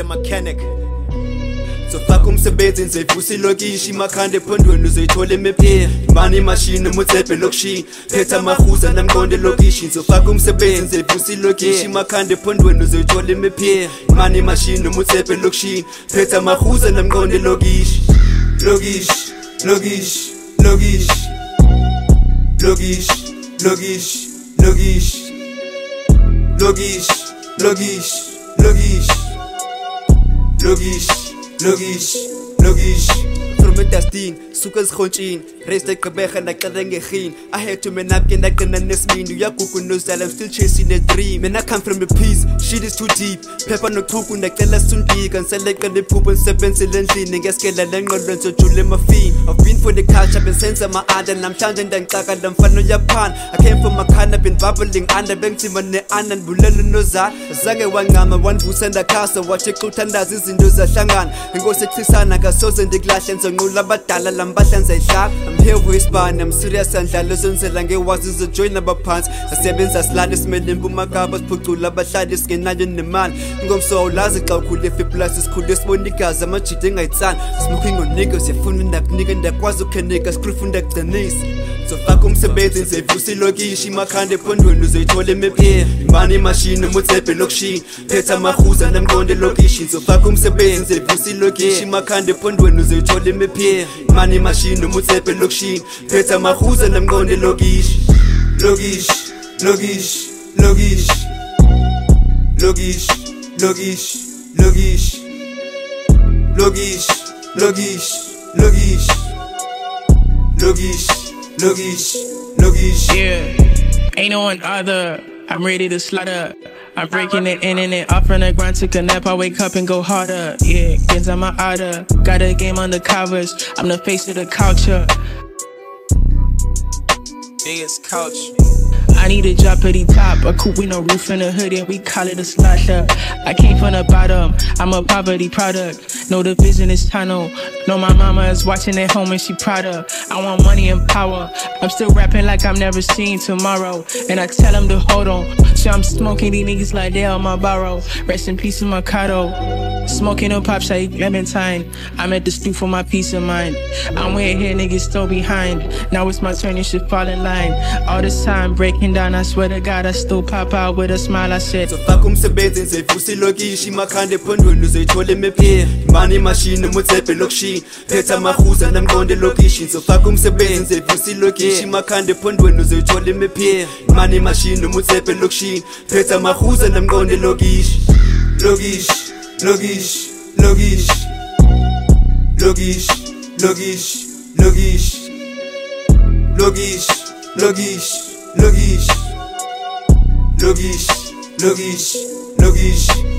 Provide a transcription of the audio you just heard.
mechanic. So fuck umsebenzi ngizevusa ilokishi makhanda ephondweni uzoyithola emephe imani imashini umutsepe lokshi phetha mahuza namqonde lokishi. So fuck umsebenzi ngizevusa ilokishi makhanda ephondweni uzoyithola emephe imani imashini umutsepe lokshi phetha mahuza namqonde lokishi. Lokishi lokishi lokishi lokishi lokishi lokishi lokishi lokishi lokishi logish, logish. From a dustin, sukas honchin, raised like a becha like a rangin. I had to man up in like an nesmin. Yakuku knows that I'm still chasing a dream. And I come from a piece, shit is too deep. Pepper no cook like tell us soon big and select the poop and serpents and lean and get a language so to my feet. I've been for the couch, I've been sense of my ad and I'm changing and taka them fan no Japan. I came from my can, I've been bubbling under banks in my an and bullet knows that. Zaga one gama, one who send a castle, watch a kutandas is in those shangan. And go sexy sana, I saw in the glass and so no batala lambasans I sharp. I'm here with Span, I'm serious and Jalazons and Lange was a joint number pants. A sevens as ladis made in Bumagabas put to Labashadis skin in the man. Gom so lazical could if it plus could this Monikas, I'm cheating at son. Smoking on niggas, you're finding that nigga that was okay niggas, screw from that the knees. So fuck umsebenzi ngizevusa ilokishi makhanda ephondweni uzoyithola emephe imani imashini umutsepe lokshi phetha mahuza namqonde lokishi. So fuck umsebenzi ngizevusa ilokishi makhanda ephondweni uzoyithola emephe imani imashini umutsepe lokshi phetha mahuza namqonde lokishi. Lokishi lokishi lokishi lokishi lokishi lokishi lokishi lokishi lokishi lokishi logish, logish. Yeah, ain't no one other. I'm ready to slaughter. I'm breaking the internet off from the ground, took a nap. I wake up and go harder. Yeah, gets on my order. Got a game on the covers. I'm the face of the culture. Biggest couch. I need a drop at the top, a coupe with no roof and a hood, and we call it a slasher. I came from the bottom, I'm a poverty product. Know the vision is tunnel. Know my mama is watching at home and she proud of. I want money and power. I'm still rapping like I'm never seeing tomorrow. And I tell them to hold on. So I'm smoking these niggas like they on my borrow. Rest in peace, Mikado. Smoking a pop shake, Clementine. I'm at the stoop for my peace of mind. I'm way here, niggas still behind. Now it's my turn, you should fall in line. All this time breaking down, I swear to God, I still pop out with a smile. I said, so fuck umsebenzi ngizevusa ilokishi makhanda ephondweni uzoyithola emephe imani imashini umutsepe lokshi phetha mahuza namqonde lokishi. So fuck umsebenzi ngizevusa ilokishi makhanda ephondweni uzoyithola emephe imani imashini umutsepe lokshi phetha mahuza namqonde lokishi. Lokishi lokishi lokishi lokishi lokishi lokishi lokishi lokishi lokishi lokishi lokishi lokishi